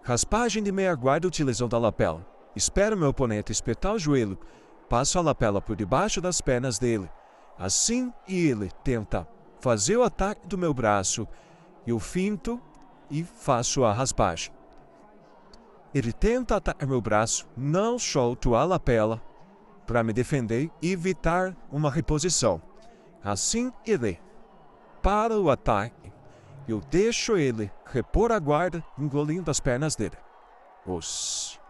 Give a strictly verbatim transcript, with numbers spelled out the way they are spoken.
Raspagem de meia guarda utilizando a lapela. Espero meu oponente espetar o joelho. Passo a lapela por debaixo das pernas dele. Assim ele tenta fazer o ataque do meu braço. Eu finto e faço a raspagem. Ele tenta atacar meu braço, não solto a lapela para me defender e evitar uma reposição. Assim ele para o ataque. Eu deixo ele repor a guarda, engolindo as pernas dele. Os